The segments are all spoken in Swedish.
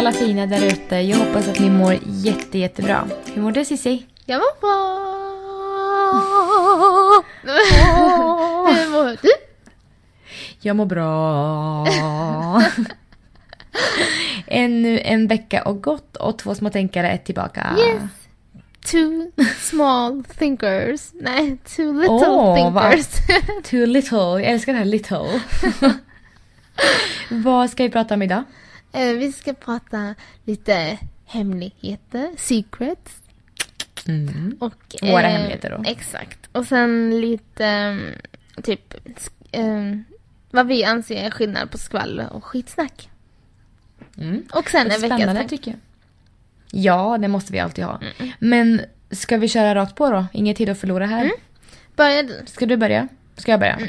alla fina där ute. Jag hoppas att ni mår jättebra. Hur mår du, Cissi? Jag mår bra. Hur mår du? Jag mår bra. Ännu en vecka och gått och 2 små tänkare är tillbaka. Yes. 2 small thinkers. Nej, 2 little thinkers. 2 little. Jag älskar det här little. Vad ska vi prata om idag? Vi ska prata lite hemligheter, secrets. Och, våra hemligheter då. Exakt. Och sen lite typ vad vi anser är skillnad på skvaller och skitsnack. Och sen en veckas snack. Tycker jag. Ja, det måste vi alltid ha. Men ska vi köra rakt på då? Ingen tid att förlora här. Börja du. Ska du börja? Ska jag börja?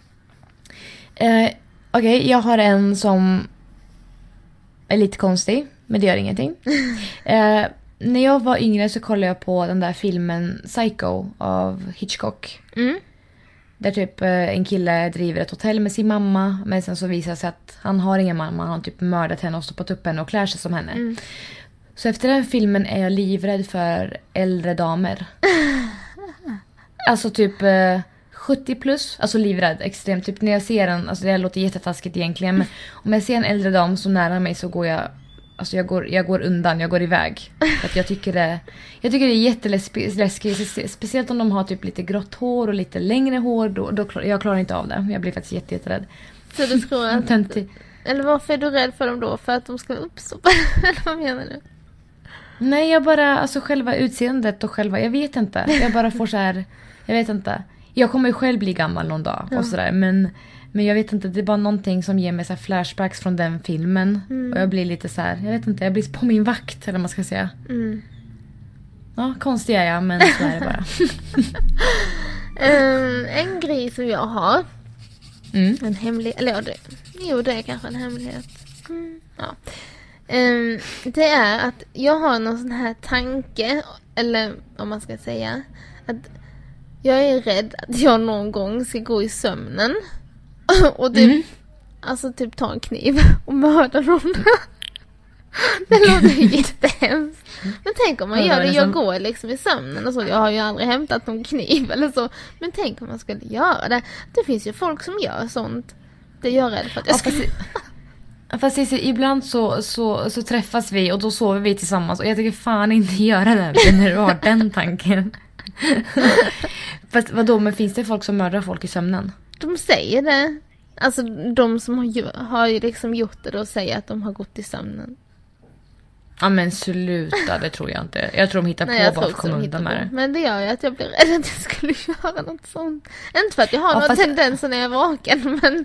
Okej, jag har en som är lite konstig, men det gör ingenting. När jag var yngre så kollade jag på den där filmen Psycho av Hitchcock. Där typ en kille driver ett hotell med sin mamma, men sen så visar det sig att han har ingen mamma. Han har typ mördat henne och stoppat upp henne och klär sig som henne. Så efter den filmen är jag livrädd för äldre damer. Alltså typ 70 plus, alltså livrädd, extremt. Typ när jag ser en, alltså det låter jättetaskigt egentligen, men om jag ser en äldre dam så nära mig så går jag, alltså jag går undan, jag går iväg. För att jag tycker det är jätteläskigt, speciellt om de har typ lite grått hår och lite längre hår, då jag klarar inte av det. Jag blir faktiskt jätterädd. Så du tror att, eller varför är du rädd för dem då? För att de ska uppstoppa? Eller vad menar du? Nej, jag bara, alltså själva utseendet och själva, jag vet inte. Jag bara får så här, jag vet inte. Jag kommer ju själv bli gammal någon dag och sådär, men jag vet inte, det är bara någonting som ger mig så här flashbacks från den filmen. Och jag blir lite så här, jag vet inte, jag blir på min vakt, eller vad man ska säga. Ja, konstig är jag, men så är det bara. En grej som jag har, en hemlig, eller ja, det är kanske en hemlighet. Ja. Det är att jag har någon sån här tanke, eller om man ska säga, att jag är rädd att jag någon gång ska gå i sömnen och typ, alltså typ ta en kniv och mörda någon. Det låter jättehemskt. Men tänk om man gör det, jag går liksom i sömnen och så, jag har ju aldrig hämtat någon kniv eller så, men tänk om man skulle göra det. Det finns ju folk som gör sånt. Det gör jag rädd för att jag skulle... Fast ibland så träffas vi och då sover vi tillsammans och jag tycker fan inte göra det när du har den tanken. Fast vadå, men finns det folk som mördar folk i sömnen? De säger det. Alltså de som har ju liksom gjort det och säger att de har gått i sömnen. Ja men sluta, det tror jag inte. Jag tror de hittar på bara för att komma undan med det. Men det gör ju att jag blir rädd att jag skulle göra något sånt. Inte för att jag har någon tendens när jag är vaken, men...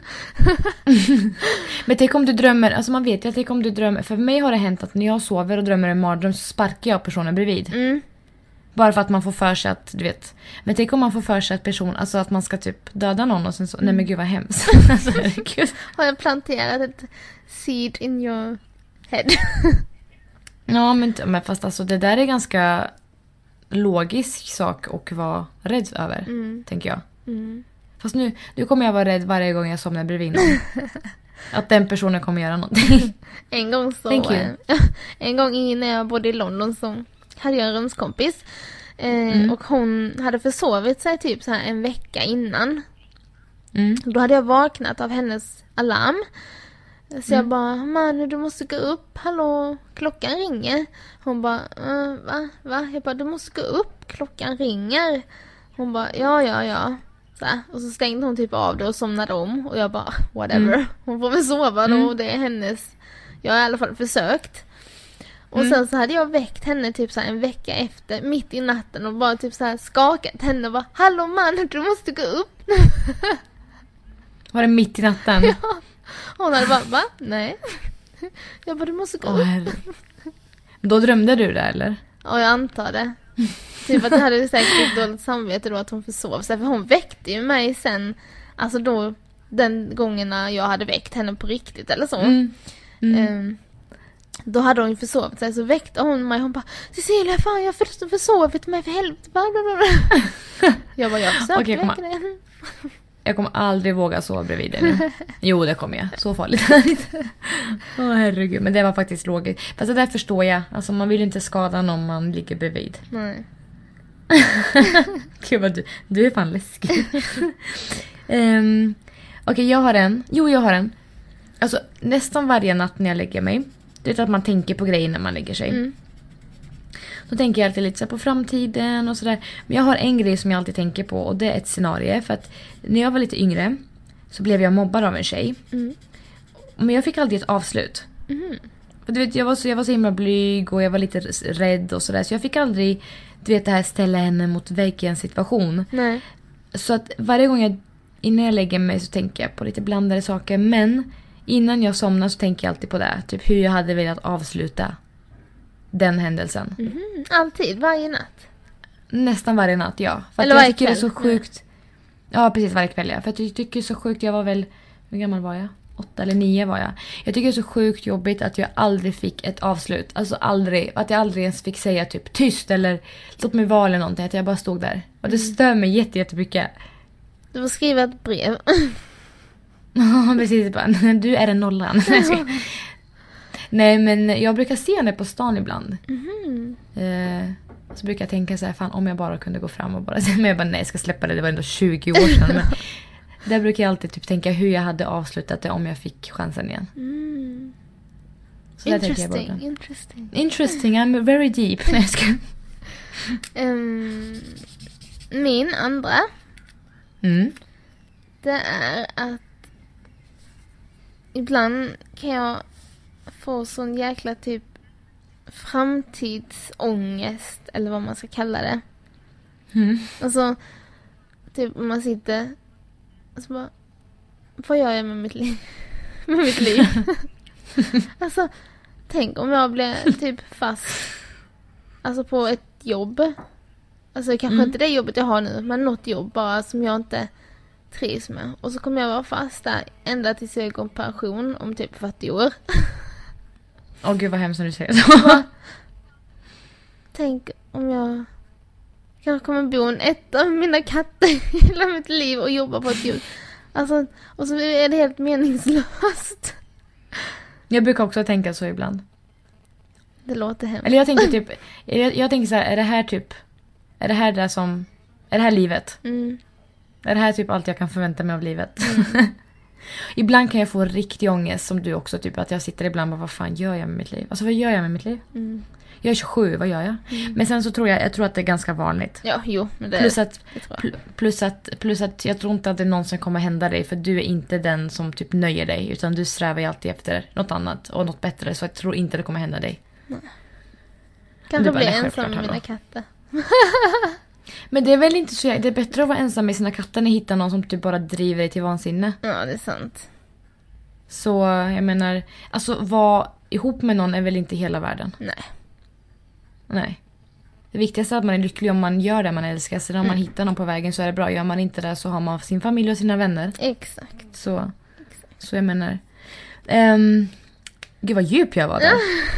Men tänk om du drömmer, alltså man vet ju att tänk om du drömmer, för mig har det hänt att när jag sover och drömmer en mardröm så sparkar jag personen bredvid. Bara för att man får för sig att, du vet. Men tänk om man får för sig att alltså att man ska typ döda någon och sen så, nej men gud vad hemskt. Alltså, gud. Har jag planterat ett seed in your head? Ja, men fast alltså det där är ganska logisk sak att vara rädd över, tänker jag. Fast nu kommer jag vara rädd varje gång jag somnar bredvid någon. Att den personen kommer göra någonting. En gång när jag bodde i London så hade jag en rumskompis. Och hon hade försovit sig typ så här en vecka innan. Då hade jag vaknat av hennes alarm. Så jag bara, Manu, du måste gå upp. Hallå, klockan ringer. Hon bara, va? Jag bara, du måste gå upp, klockan ringer. Hon bara, ja. Så här. Och så stängde hon typ av det och somnade om. Och jag bara, whatever. Hon får väl sova då, och det är hennes. Jag har i alla fall försökt. Och sen så hade jag väckt henne typ så här en vecka efter, mitt i natten, och bara typ så här skakat henne och bara, hallå man, du måste gå upp. Var det mitt i natten? Ja. Hon hade bara, va? Nej. Jag bara, du måste gå upp. Då drömde du det, eller? Ja, jag antar det. Typ att jag hade säkert dåligt samvete då att hon försov sig. För hon väckte ju mig sen, alltså då, den gångerna jag hade väckt henne på riktigt eller så. Då hade hon ju försovit sig, så väckte hon mig. Hon bara, Cecilia, fan jag försovit mig för helvete. Jag bara, jag försökte väcka dig. Jag kommer aldrig våga sova bredvid dig nu. Jo, det kommer jag. Så farligt. Herregud. Men det var faktiskt logiskt. Fast det där förstår jag. Alltså man vill inte skada någon man ligger bredvid. Nej. Gud vad du är fan läskig. Okej, jag har en. Jo, jag har en. Alltså nästan varje natt när jag lägger mig. Det är att man tänker på grejer när man lägger sig. Då tänker jag alltid lite så på framtiden och sådär. Men jag har en grej som jag alltid tänker på. Och det är ett scenario. För att när jag var lite yngre så blev jag mobbad av en tjej. Men jag fick aldrig ett avslut. För du vet, jag var så himla blyg och jag var lite rädd och sådär. Så jag fick aldrig, du vet, det här ställa henne mot väggen situation. Nej. Så att varje gång innan jag lägger mig så tänker jag på lite blandade saker. Men innan jag somnar så tänker jag alltid på det. Typ hur jag hade velat avsluta den händelsen. Alltid, varje natt? Nästan varje natt, ja. För eller att jag varje tycker kväll? Det är så sjukt. Ja, precis, varje kväll, ja. För att jag tycker det är så sjukt, jag var väl, hur gammal var jag? 8 eller 9 var jag. Jag tycker det är så sjukt jobbigt att jag aldrig fick ett avslut. Alltså aldrig, att jag aldrig ens fick säga typ tyst eller låt mig vara eller någonting. Att jag bara stod där. Och det stör mig jättemycket. Du får skriva ett brev. Ja, precis. Bara, du är en nollan. Nej, men jag brukar se henne på stan ibland. Så brukar jag tänka så här, fan om jag bara kunde gå fram och bara säga, men jag bara nej, jag ska släppa det var ändå 20 år sedan. Men där brukar jag alltid typ tänka hur jag hade avslutat det om jag fick chansen igen. Så där tänker jag bara. Interesting, I'm very deep. Nej, jag ska. Min andra det är att ibland kan jag få sån jäkla typ framtidsångest eller vad man ska kalla det. Alltså typ om man sitter och så bara, vad gör jag med mitt liv? Med mitt liv. Alltså tänk om jag blir typ fast alltså på ett jobb. Alltså kanske inte det jobbet jag har nu, men något jobb bara som jag inte trivs med. Och så kommer jag vara fast där ända tills jag går pension om typ 40 år. Åh gud vad hemskt när du säger så. Tänk om jag kanske kommer bo en etta med mina katter hela mitt liv och jobba på ett jobb. Alltså, och så är det helt meningslöst. Jag brukar också tänka så ibland. Det låter hemskt. Eller jag tänker typ, jag tänker så här, är det här livet? Är det här typ allt jag kan förvänta mig av livet? Ibland kan jag få riktig ångest som du också, typ att jag sitter ibland och bara, vad fan gör jag med mitt liv? Alltså vad gör jag med mitt liv? Jag är 27, vad gör jag? Men sen så tror jag att det är ganska vanligt. Ja, jo. Men det, plus att jag tror inte att det någonsin kommer hända dig. För du är inte den som typ nöjer dig. Utan du strävar ju alltid efter något annat och något bättre. Så jag tror inte det kommer hända dig. Nej. Kanske bli ensam med mina katter. Men det är väl inte så. Det är bättre att vara ensam med sina katter än att hitta någon som typ bara driver dig till vansinne. Ja, det är sant. Så jag menar, alltså vara ihop med någon är väl inte hela världen. Nej. Det viktigaste är att man är lycklig om man gör det man älskar. Så om man hittar någon på vägen så är det bra. Gör man inte det så har man sin familj och sina vänner. Exakt. Så jag menar. Gud vad djup jag var där.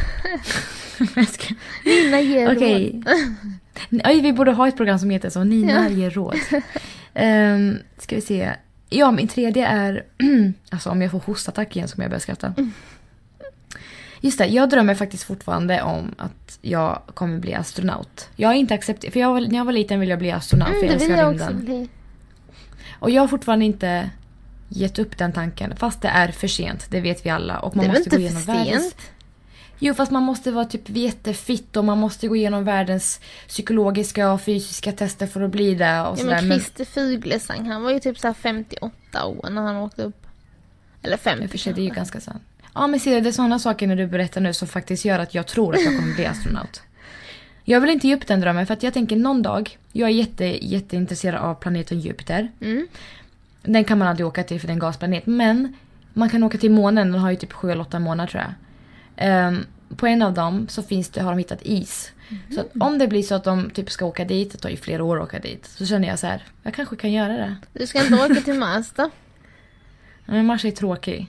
Nina ger råd. Vi borde ha ett program som heter så. Nina ger råd. Ska vi se. Ja, min tredje är alltså om jag får hostattack igen så kommer jag börja skratta. Just det, jag drömmer faktiskt fortfarande om att jag kommer bli astronaut. Jag har inte accepterat, för när jag var liten ville jag bli astronaut för jag älskar rymden. Och jag har fortfarande inte gett upp den tanken, fast det är för sent, det vet vi alla. Och man måste gå igenom världens... Jo, fast man måste vara typ jättefitt och man måste gå igenom världens psykologiska och fysiska tester för att bli det. Och ja, men Christer Fuglesang, han var ju typ så här 58 år när han åkte upp. Eller 50. För sig, det är ju ganska sant. Ja, men se, det är sådana saker när du berättar nu som faktiskt gör att jag tror att jag kommer bli astronaut. Jag vill inte ge upp den drömmen för att jag tänker någon dag, jag är jätteintresserad av planeten Jupiter. Den kan man aldrig åka till för den gasplanet, men man kan åka till månen, den har ju typ 7 eller 8 månader tror jag. På en av dem så har de hittat is. Så att om det blir så att de typ ska åka dit, det tar ju flera år att åka dit, så känner jag så här, jag kanske kan göra det. Du ska inte åka till Mars då? Men Mars är tråkig.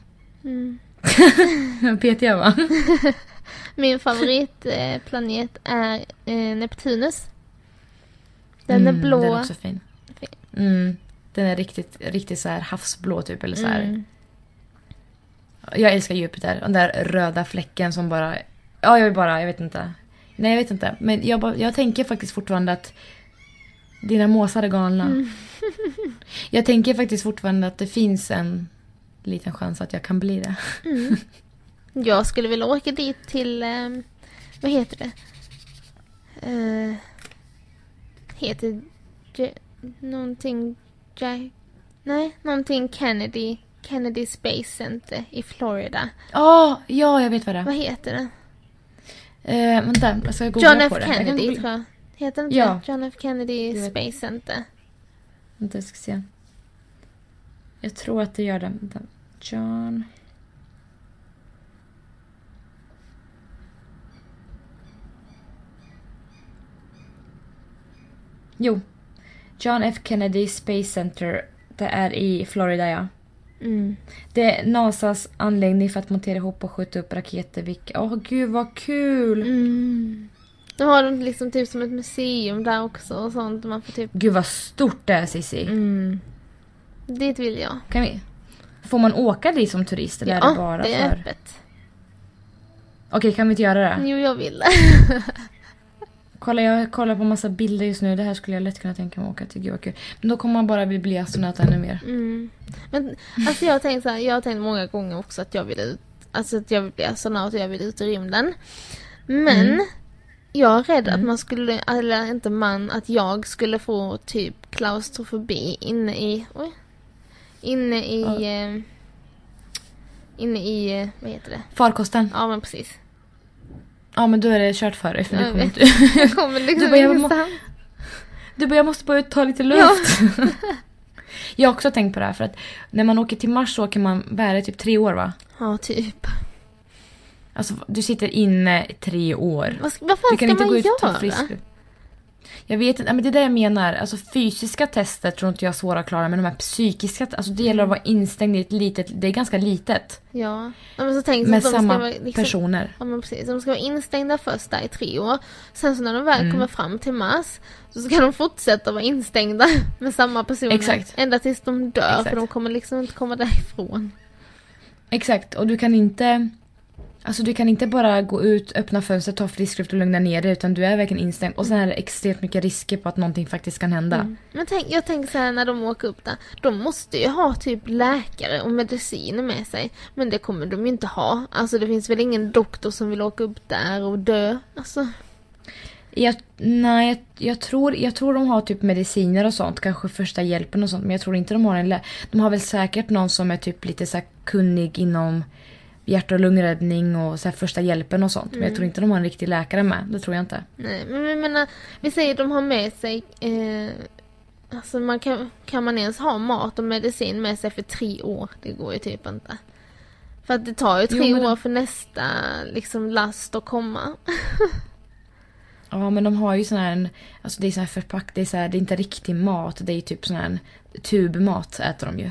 Peter jag va? Min favoritplanet är Neptunus. Den är blå. Den är också fin. Den är riktigt så här havsblå typ eller så här. Jag älskar Jupiter. Den där röda fläcken som bara... Ja, jag vet inte. Nej, jag vet inte. Men jag tänker faktiskt fortfarande att dina måsar är galna. Jag tänker faktiskt fortfarande att det finns en liten chans att jag kan bli det. Jag skulle vilja åka dit till... vad heter det? Heter... någonting... någonting Kennedy Space Center i Florida. Ja, jag vet vad det är. Vad heter det? Vänta, jag ska googla John F. på det. Kennedy, tror jag. Heter det inte Ja. John F. Kennedy Space Center? Vänta, jag ska se. Jag tror att det gör det. Vänta. John... Jo. John F. Kennedy Space Center. Det är i Florida, ja. Det är NASAs anläggning för att montera ihop och skjuta upp raketer. Gud vad kul! Då har de liksom typ som ett museum där också och sånt. Man får typ... Gud vad stort det är, Cissi. Dit vill jag. Får man åka dit som turist? Eller är det bara det är för... öppet. Okej, kan vi inte göra det? Jo, jag vill. Jag kollar på massa bilder just nu. Det här skulle jag lätt kunna tänka mig att åka till. Gud vad kul. Men då kommer man bara vilja bli astronaut ännu mer. Men alltså jag har tänkt många gånger också att jag vill bli astronaut och jag vill ut i rymden. Men jag är rädd att man skulle, eller inte man, att jag skulle få typ klaustrofobi inne i vad heter det? Farkosten. Ja, men precis. Ja, men då är det kört för dig. För du kommer inte... Jag kommer liksom jag måste bara ta lite luft. Ja. Jag har också tänkt på det här. För att när man åker till Mars så åker man bära typ 3 år, va? Ja, typ. Alltså, du sitter inne i 3 år. Vad fan ska man gå ut och ta frisk. Jag vet inte, men det är det jag menar. Alltså fysiska tester tror inte jag är svåra att klara. Men de här psykiska, alltså det gäller att vara instängd i ett litet, det är ganska litet. Ja, men så tänk med att de samma ska vara liksom, personer. Ja, men precis. De ska vara instängda först där i 3 år. Sen så när de väl kommer fram till Mars så ska de fortsätta vara instängda med samma personer. Exakt. Ända tills de dör. Exakt. För de kommer liksom inte komma därifrån. Exakt, och du kan inte bara gå ut, öppna fönstret, ta frisk luft och lugna ner dig, utan du är verkligen instängd. Och sen är det extremt mycket risker på att någonting faktiskt kan hända. Men jag tänker så här, när de åker upp där, de måste ju ha typ läkare och mediciner med sig. Men det kommer de ju inte ha. Alltså det finns väl ingen doktor som vill åka upp där och dö. Alltså... Jag tror de har typ mediciner och sånt, kanske första hjälpen och sånt, men jag tror inte de har de har väl säkert någon som är typ lite så här kunnig inom hjärt- och lungräddning och så här första hjälpen och sånt, men jag tror inte de har en riktig läkare med, det tror jag inte. Nej, men jag menar, vi säger att de har med sig alltså kan man ens ha mat och medicin med sig för 3 år? Det går ju typ inte. För att det tar ju 3 år för nästa liksom last att komma. Ja, men de har ju sån här, alltså det är sån här förpackat, det är inte riktig mat, det är typ sån här tubmat äter de ju.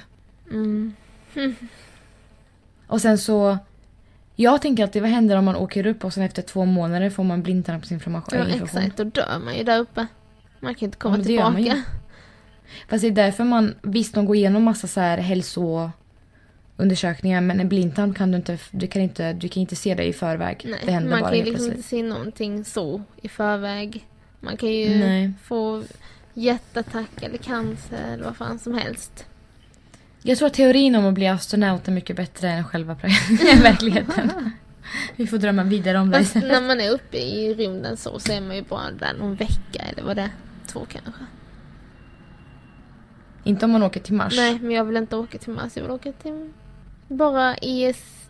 Och sen så, jag tänker att vad händer om man åker upp och sen efter 2 månader får man blindtarmsinflammation? Ja, exakt, då dör man ju där uppe. Man kan inte komma tillbaka. tillbaka. Fast det är därför visst de går igenom massa så här hälsoundersökningar, men en blindtarm kan du kan inte se det i förväg. Nej, det händer man bara kan ju helt liksom plötsligt. inte se någonting så i förväg. Man kan ju få hjärtattack eller cancer eller vad fan som helst. Jag tror att teorin om att bli astronaut är mycket bättre än själva verkligheten. Vi får drömma vidare om det. När man är uppe i rymden så är man ju bara där någon vecka eller vad det är, 2 kanske. Inte om man åker till Mars. Nej, men jag vill inte åka till Mars. Jag vill åka till bara ISS.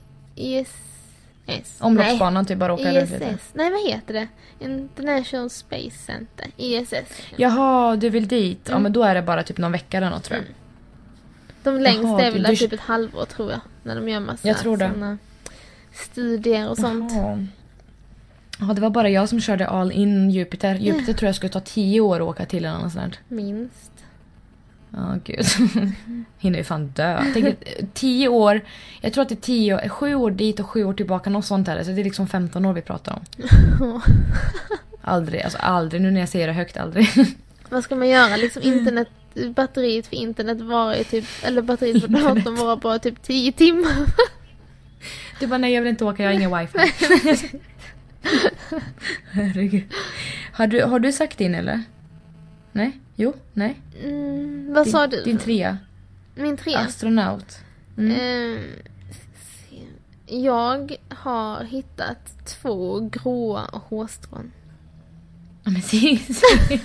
Omloppsbanan typ bara åka ISS. där. Nej, vad heter det? International Space Center. ISS. Jaha, du vill dit. Ja, men då är det bara typ någon vecka eller något, tror jag. De längsta är väl där typ ett halvår, tror jag. När de gör massa såna studier och sånt. Ja, det var bara jag som körde all in Jupiter. Jupiter tror jag skulle ta 10 år att åka till eller något sånt. Minst. Ja, gud. Hinner ju fan dö. Jag tänker, 10 år. Jag tror att det är 7 år dit och 7 år tillbaka. Något sånt här. Så det är liksom 15 år vi pratar om. Aldrig. Alltså aldrig. Nu när jag säger det högt, aldrig. Vad ska man göra? Liksom internet batteriet för internet var i typ, eller batteriet för datorn var bara typ 10 timmar. Du bara, nej jag vill inte åka, jag har ingen wifi. Herregud. Har du sagt din eller? Nej? Jo? Nej? Vad sa du? Din 3. Min 3? Astronaut. Jag har hittat 2 gråa hårstrån. Ja men precis.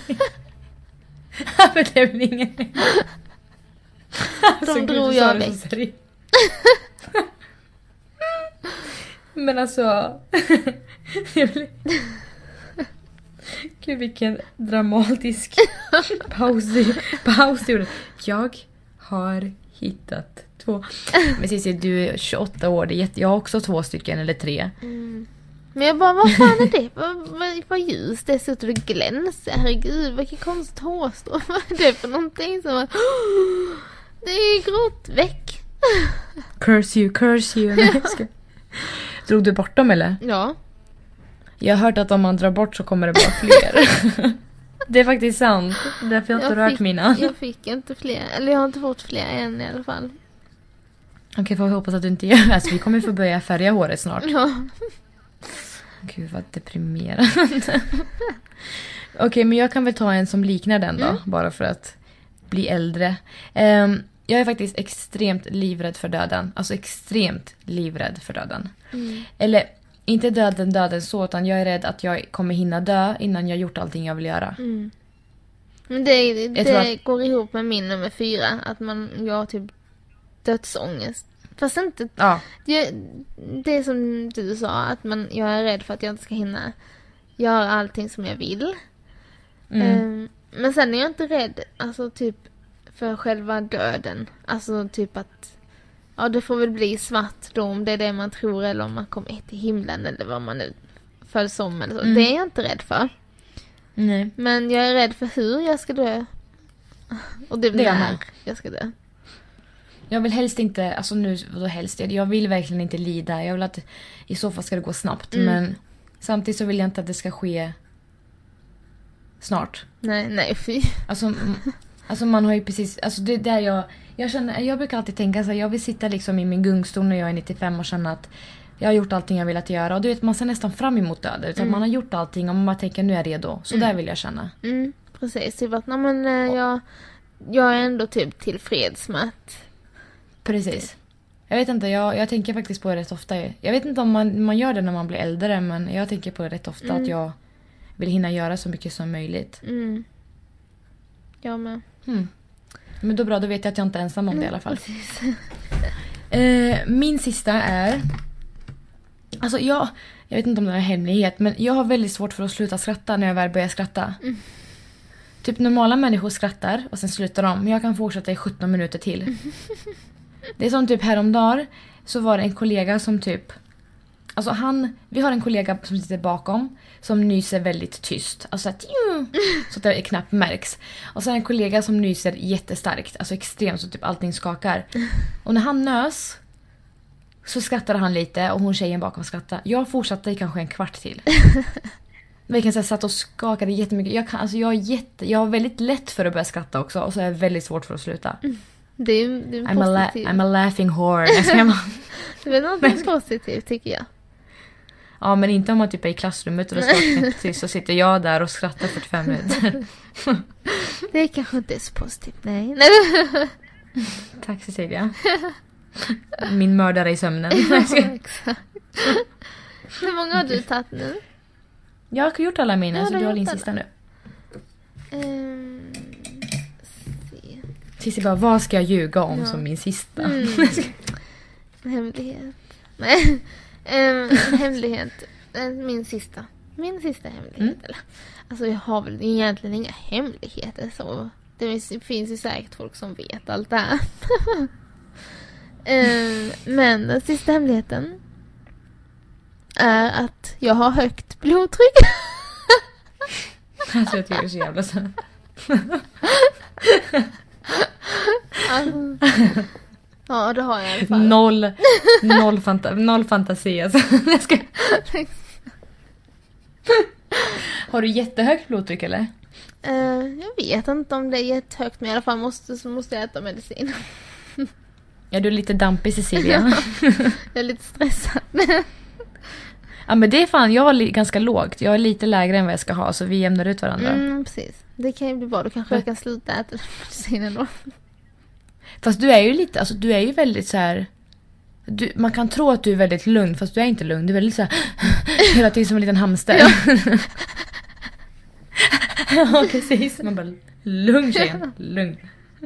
Men det är väl ingen. De drog jag väck. Men alltså. Gud vilken dramatisk paus. Jag har hittat 2. Men Cissi, du är 28 år. Jag har också 2 stycken eller 3. Men jag bara, vad fan är det? Vad ljus det ser ut och det glänser. Herregud, vilken konstigt hårstrå. Vad är det för någonting som var... Det är grått väck. Curse you. Drog du bort dem eller? Ja. Jag har hört att om man drar bort så kommer det bara fler. Det är faktiskt sant. Därför har jag inte rört mina. Jag fick inte fler. Eller jag har inte fått fler än i alla fall. Okej, får vi hoppas att du inte gör. Alltså vi kommer få börja färga håret snart. Ja. Gud vad deprimerande. Okej, men jag kan väl ta en som liknar den då. Bara för att bli äldre. Jag är faktiskt extremt livrädd för döden. Alltså extremt livrädd för döden. Eller inte döden så, utan jag är rädd att jag kommer hinna dö innan jag gjort allting jag vill göra. Men det går ihop med min nummer 4. Att jag har typ dödsångest. Fast inte... Ja. Det är som du sa, att jag är rädd för att jag inte ska hinna göra allting som jag vill. Men sen är jag inte rädd, alltså typ för själva döden. Alltså typ att det får väl bli svart då, om det är det man tror, eller om man kommer till himlen eller vad man nu följs om eller så. Det är jag inte rädd för. Nej. Men jag är rädd för hur jag ska dö. Och det är när jag ska dö. Jag vill helst inte, alltså nu då helst, jag vill verkligen inte lida. Jag vill att i så fall ska det gå snabbt. Men samtidigt så vill jag inte att det ska ske snart. Nej, fy. Alltså man har ju precis, alltså det där jag känner, jag brukar alltid tänka så här, jag vill sitta liksom i min gungstol när jag är 95 och känna att jag har gjort allting jag vill att göra. Och du vet, man ser nästan fram emot döden. Utan man har gjort allting och man bara tänker, nu är jag redo. Så där vill jag känna. Precis, typ att jag är ändå typ tillfreds med att... Precis. Jag vet inte, jag tänker faktiskt på det rätt ofta. Jag vet inte om man gör det när man blir äldre, men jag tänker på det rätt ofta att jag vill hinna göra så mycket som möjligt. Jag med. Men då bra, då vet jag att jag inte är ensam om det i alla fall. Min sista är... Alltså jag vet inte om det är en hemlighet, men jag har väldigt svårt för att sluta skratta när jag väl börjar skratta. Typ normala människor skrattar och sen slutar de, men jag kan fortsätta i 17 minuter till. Det är som typ häromdagen så var det en kollega som typ... Alltså vi har en kollega som sitter bakom som nyser väldigt tyst. Alltså så att det knappt märks. Och så är det en kollega som nyser jättestarkt. Alltså extremt, så typ allting skakar. Och när han nös så skrattade han lite och hon tjejen bakom skrattade. Jag fortsatte i kanske en kvart till. Jag satt och skakade jättemycket. Jag har väldigt lätt för att börja skratta också. Och så är jag väldigt svårt för att sluta. Det är en positiv. I'm a laughing whore. Det är något positivt tycker jag. Ja, men inte om man typ är i klassrummet och det står knäpptyst, så sitter jag där och skrattar 45 minuter. Det kanske inte är så positivt, nej. Tack Cecilia. Min mördare i sömnen. Hur många har du tagit nu? Jag har gjort alla mina, så du har din sista nu. Cissi bara, vad ska jag ljuga om som min sista? En hemlighet. Nej. En hemlighet. Min sista hemlighet. Eller? Alltså jag har väl egentligen inga hemligheter så. Det finns ju säkert folk som vet allt det här. Men den sista hemligheten är att jag har högt blodtryck. Alltså jag tycker det är så jävla så. Ja, det har jag i alla fall. Noll fantasi alltså. Har du jättehögt blodtryck eller? Jag vet inte om det är jättehögt, men i alla fall måste jag äta medicin. Ja, du är lite dampig, Cecilia. Jag är lite stressad. Ja, men det är fan, jag har ganska lågt. Jag är lite lägre än vad jag ska ha, så vi jämnar ut varandra. Precis. Det kan ju bli bra, då kanske jag kan sluta äta medicinen då. Fast du är ju lite, alltså du är ju väldigt så här. Man kan tro att du är väldigt lugn, fast du är inte lugn. Du är väldigt så här, hela tiden som en liten hamster. Ja, ja, precis. Man bara, lugn tjejen, lugn.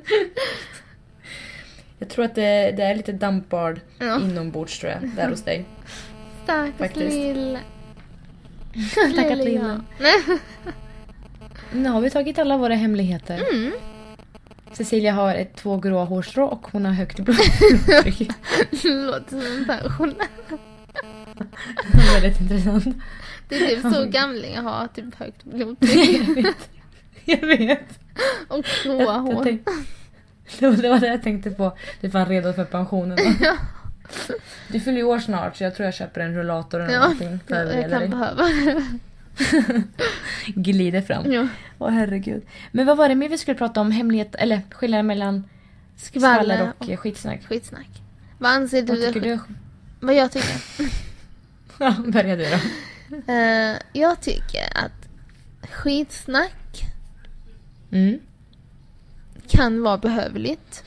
Jag tror att det är lite dampbard inombords, tror jag, där hos dig. Stackars lilla. Stackars lilla. Nu har vi tagit alla våra hemligheter. Cecilia har 2 grå hårstrå och hon har högt blodtryck. Det låter som en pensionär. Det är väldigt intressant. Det är typ så gamlingar har typ högt blodtryck. Jag vet. Och gråa hår. Det var det jag tänkte på. Du är fan redo för pensionen. Ja. Du fyller ju år snart, så jag tror jag köper en rullator eller någonting. Jag kan behöva. Glider fram. Ja. Åh, herregud. Men vad var det mer vi skulle prata om? Hemlighet, eller skillnaden mellan skvaller och skitsnack? Skitsnack. Vad anser du? Vad tycker du? Vad jag tycker? Ja, börja du då. Jag tycker att skitsnack kan vara behövligt.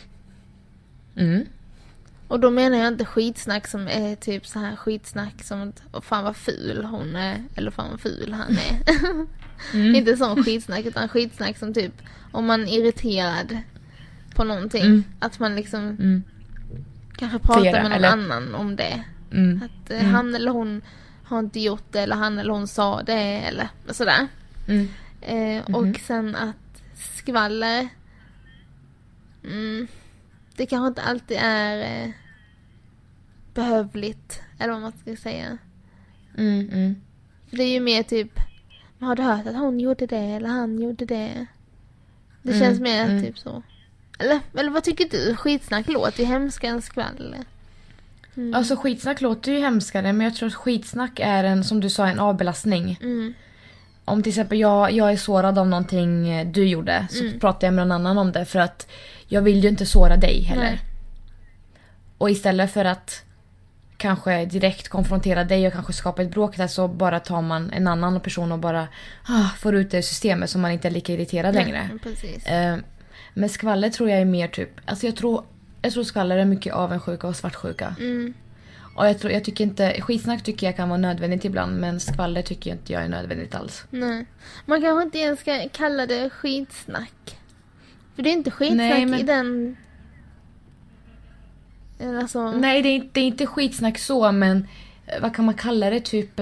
Och då menar jag inte skitsnack som är typ så här skitsnack som att fan vad ful hon är eller fan vad ful han är. Inte sån skitsnack, utan skitsnack som typ om man är irriterad på någonting, att man liksom kanske pratar med någon annan om det. Att han eller hon har inte gjort det, eller han eller hon sa det, eller sådär. Och sen att skvaller det kanske inte alltid är behövligt, eller vad man ska säga. För det är ju mer typ, har du hört att hon gjorde det eller han gjorde det? Det känns mer typ så. Eller vad tycker du? Skitsnack låter ju hemskare än skvaller. Alltså skitsnack låter ju hemskare, men jag tror att skitsnack är en, som du sa, en avbelastning. Om till exempel jag är sårad av någonting du gjorde, så pratar jag med någon annan om det, för att jag vill ju inte såra dig heller. Nej. Och istället för att kanske direkt konfrontera dig och kanske skapa ett bråk där, så bara tar man en annan person och bara får ut det i systemet, så man inte är lika irriterad längre. Precis. Men skvaller tror jag är mer typ, alltså jag tror skvaller är mycket avundsjuka och svartsjuka. Och jag tycker inte, skitsnack tycker jag kan vara nödvändigt ibland, men skvaller tycker inte jag är nödvändigt alls. Nej. Man kanske inte ens ska kalla det skitsnack. För det är inte skitsnack i den... Alltså... Nej, det är inte skitsnack så, men vad kan man kalla det? Typ...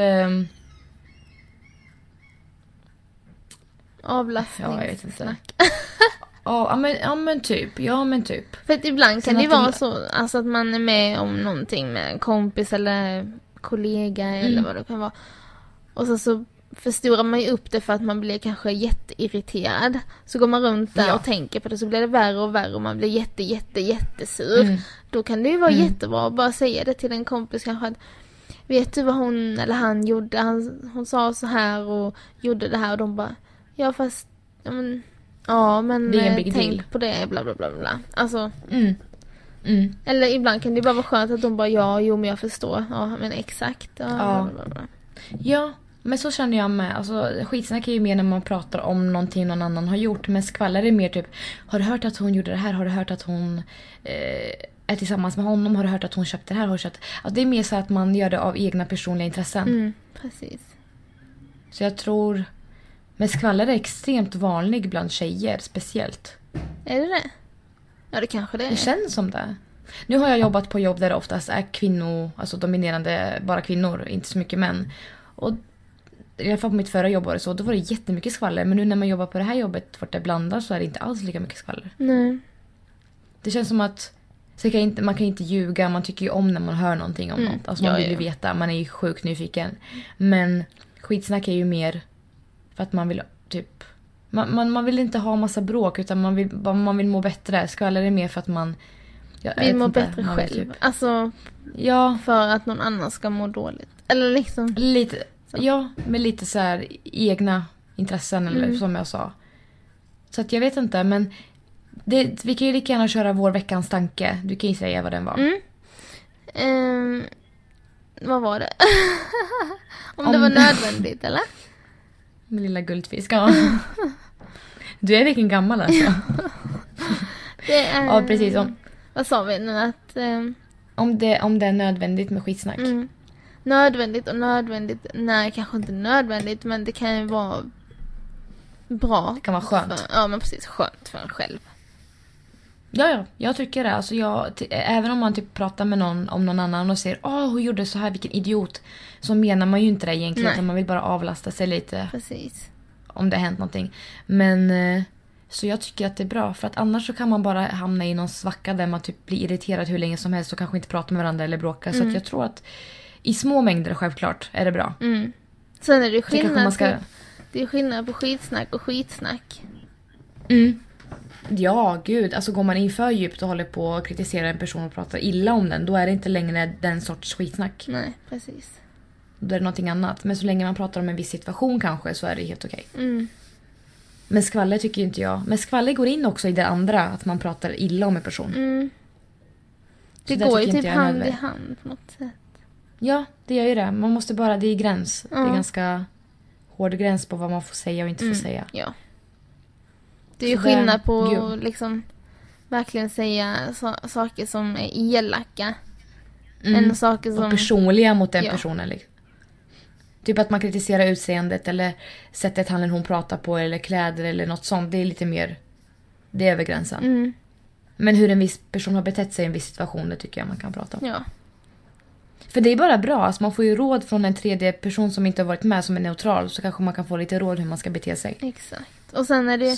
Avlastningssnack. Ja, jag vet inte. Ja, men typ. För att ibland kan det vara så, alltså att man är med om någonting med en kompis eller kollega eller vad det kan vara. Och så förstorar man ju upp det för att man blir kanske jätteirriterad. Så går man runt där och tänker på det, så blir det värre och värre och man blir jättesur. Då kan det ju vara jättebra att bara säga det till en kompis kanske, att vet du vad hon eller han gjorde? Hon sa så här och gjorde det här, och de bara, ja fast men det är en big tänk deal. På det, bla bla bla bla. Alltså eller ibland kan det bara vara skönt att de bara, men jag förstår. Ja, men exakt. Bla, bla, bla. Ja, men så känner jag med. Alltså, skitsnack är ju mer när man pratar om någonting någon annan har gjort. Men skvaller är mer typ, har du hört att hon gjorde det här? Har du hört att hon är tillsammans med honom? Har du hört att hon köpte det här? Alltså, det är mer så att man gör det av egna personliga intressen. Precis. Så jag tror... Men skvaller är extremt vanlig bland tjejer, speciellt. Är det? Ja, det kanske det är. Det känns som det. Nu har jag jobbat på jobb där det oftast är alltså dominerande bara kvinnor, inte så mycket män. Och i alla fall på mitt förra jobb var det så, då var det jättemycket skvaller. Men nu när man jobbar på det här jobbet, vart det blandar, så är det inte alls lika mycket skvaller. Nej. Det känns som att man kan inte ljuga, man tycker ju om när man hör någonting om något. Alltså man vill ju veta, man är ju sjukt nyfiken. Men skitsnack är ju mer för att man vill typ... Man vill inte ha massa bråk, utan man vill må bättre. Skvaller är mer för att man... Vill må bättre själv. Typ. Alltså, för att någon annan ska må dåligt. Eller liksom... Lite, med lite så här egna intressen, eller som jag sa. Så att jag vet inte, men vi kan ju lika gärna köra vår veckans tanke. Du kan ju säga vad den var. Vad var det? Om det var nödvändigt, eller? Min lilla guldfisk, ja. Du är vilken gammal alltså. Det är... Ja, precis. Vad sa vi nu? Att, om det är nödvändigt med skitsnack. Nödvändigt och nödvändigt. Nej, kanske inte nödvändigt, men det kan ju vara bra. Det kan vara skönt. Ja, men precis. Skönt för en själv. Ja, jag tycker det. Alltså även om man typ pratar med någon om någon annan och säger hon gjorde så här, vilken idiot. Så menar man ju inte det egentligen. Utan man vill bara avlasta sig lite. Precis. Om det har hänt någonting. Men så jag tycker att det är bra. För att annars så kan man bara hamna i någon svacka där man typ blir irriterad hur länge som helst och kanske inte pratar med varandra eller bråkar. Så att jag tror att i små mängder självklart är det bra. Sen är det skillnad, det är skillnad på skitsnack och skitsnack. Ja, gud. Alltså går man in för djupt och håller på att kritisera en person och pratar illa om den, då är det inte längre den sorts skitsnack. Nej, precis. Då är det någonting annat. Men så länge man pratar om en viss situation kanske, så är det helt okej. Men skvaller tycker inte jag. Men skvaller går in också i det andra, att man pratar illa om en person. Det går ju typ hand i hand på något sätt. Ja, det gör ju det. Man måste bara, det är gräns. Det är ganska hård gräns på vad man får säga och inte får säga. Ja. Det är ju skillnad på liksom verkligen säga saker som är elaka. Än saker som... Och personliga mot den personen. Liksom. Typ att man kritiserar utseendet eller sättet han eller hon pratar på eller kläder eller något sånt. Det är lite mer... Det är över gränsen. Men hur en viss person har betett sig i en viss situation, det tycker jag man kan prata om. Ja. För det är bara bra. Alltså man får ju råd från en tredje person som inte har varit med, som är neutral. Så kanske man kan få lite råd hur man ska bete sig. Exakt. Och sen är det...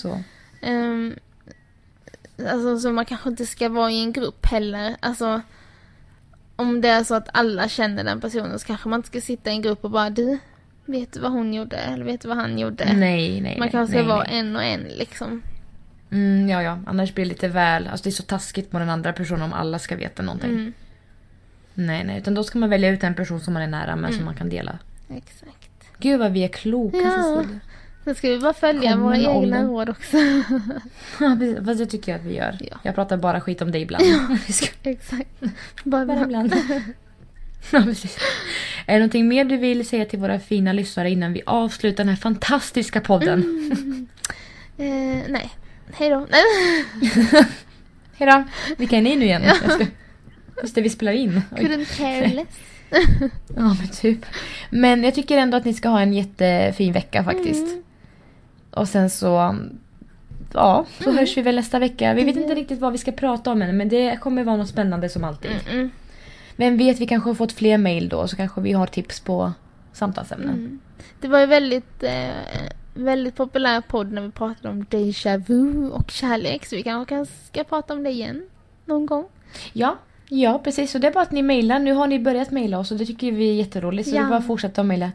alltså så man kanske inte ska vara i en grupp heller. Alltså om det är så att alla känner den personen, så kanske man inte ska sitta i en grupp och bara, du, vet du vad hon gjorde? Eller vet du vad han gjorde? Nej. Man kanske ska vara en och en liksom. Ja. Annars blir det lite väl... Alltså det är så taskigt mot den andra personen om alla ska veta någonting. Nej. Utan då ska man välja ut en person som man är nära med, som man kan dela. Exakt. Gud vad vi är kloka, Cecilia. Då ska vi bara följa våra egna råd också. Fast det tycker jag att vi gör. Ja. Jag pratar bara skit om dig ibland. Ja, exakt. Bara ibland. Ja, precis. Är det någonting mer du vill säga till våra fina lyssnare innan vi avslutar den här fantastiska podden? Nej. Hej då. Hej då. Vilka är ni nu igen? Just det, vi spelar in. Couldn't care less. Ja, men typ. Men jag tycker ändå att ni ska ha en jättefin vecka faktiskt. Och sen så... Ja, så hörs vi väl nästa vecka. Vi vet inte riktigt vad vi ska prata om än, men det kommer vara något spännande som alltid. Men vet, vi kanske har fått fler mejl då, så kanske vi har tips på samtalsämnen. Det var ju väldigt populär podd när vi pratade om déjà vu och kärlek, så vi kanske ska prata om det igen någon gång. Ja, precis. Så det är bara att ni mejlar. Nu har ni börjat mejla oss och det tycker vi är jätteroligt. Så det är bara att fortsätta att mejla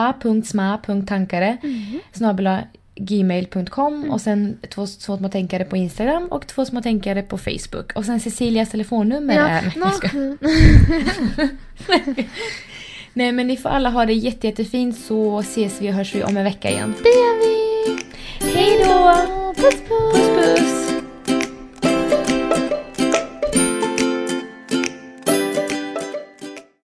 tva.sma.tankare@gmail.com och sen 2 små tänkare på Instagram och 2 små tänkare på Facebook. Och sen Cecilias telefonnummer är... Nej, men ni får alla ha det jättefint, så ses vi och hörs vi om en vecka igen. Det gör vi! Hej då! Puss puss! Puss puss!